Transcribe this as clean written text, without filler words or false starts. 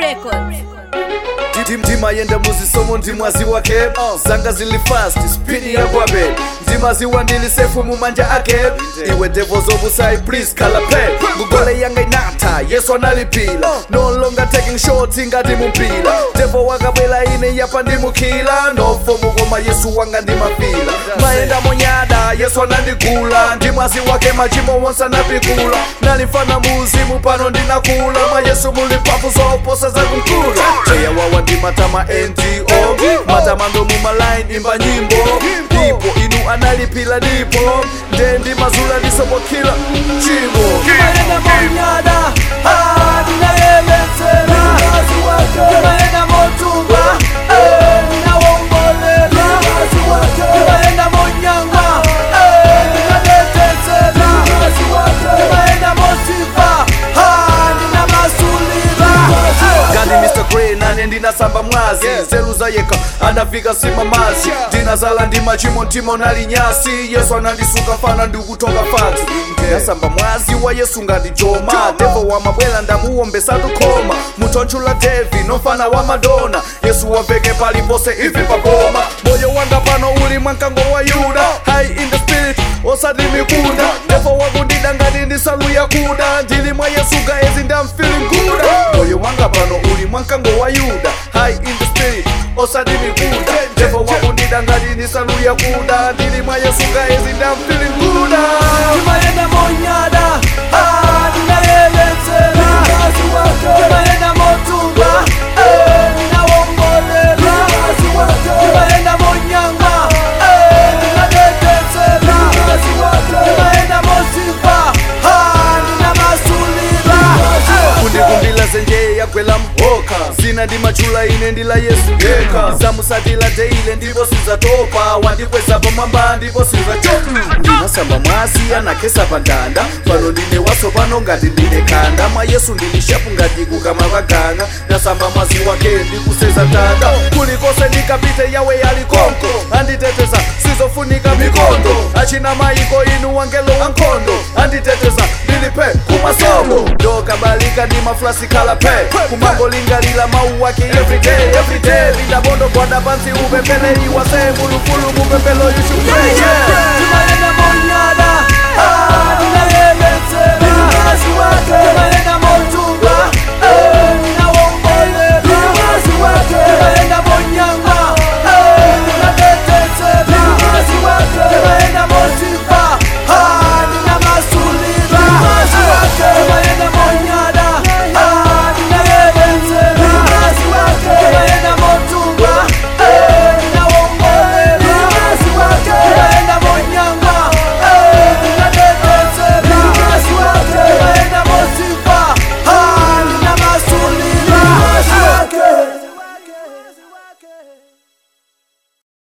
Records. Ndima yenda muzisomo ndimwazi wake zanga zili fast speed ya kwabe ndimazi wandili sefu mumanja ake iwe devils obusai please kala pay ngugole yanga inata yesu analipila no longer taking shots ingati mumpila devil wakabwela ine yapa ndimukila no fomu koma yesu wanga ndimafila maenda monyada yesu anandigula ndimwazi wake machimo wonsa napikula nalifana muzimu pano ndinakula ma yesu mulipafu zoposa za kumkula cheya wawa matama NGO matamando mumaline imba nyimbo ipo inu analipila nipo ndendi mazula nisopo kila chimbo Kimaenda monyada ninaelezela Kimaenda motumba ninawombolela Kimaenda monyanga ninatetezela Kimaenda mosifa ninamasulila Gandhi Mr. Grey nane ndinasamba mwazi zeluza yeka anafika sima mazi ndinazala ndimachimo ntimo nalinyasi yesu anandisuka fana ndikutoka fati ndinasamba mwazi wa yesu ngandijoma devo wa mabwela ndamuwombesatu koma mutonchula devi nofana wa madona yesu waveke palipose ivi paboma moyo wanga pano uli mwankango wa yuda high in the spirit osati mikunda devo wakundida ngati ndisaluya kuda ndili mwa yesu gaezi ndam feeling good moyo wanga pano uli mwankango wa yuda high in the spirit osati mikunda devo wakundida ngati ndisaluya kuda ndili mwa yesu gaezi ndam feeling good Kimaenda monyada ninaelezela Kimaenda motumba ninawombolela Kimaenda monyanga ninatetezela Kimaenda mosifa ninamasulila kundikumbila zenje yakwela mhoka zina ndimachula ine ndila yesu yeka zamusatila teile ndipo sizatopa wandikweza pamwamba ndipo sizachoka ndinasamba mwasi anakesa pandanda pano ndine waso pano ngati ndine kanda mwa yesu ndilishapu ngati kukama vaganga nasamba mwazi wake ndikuseza tanda kulikose ndikapite yawe yalikonko anditeteza sizofunika mikondo achina maiko inu wangelo wankondo anditeteza ndilipe kumasomo ndokabalika ndi mafulasi kala pe kumangolingalila mau wake everyday lindabondo kwanda pansi upepele iwase mulufulu mupepelo you should pray Kimaenda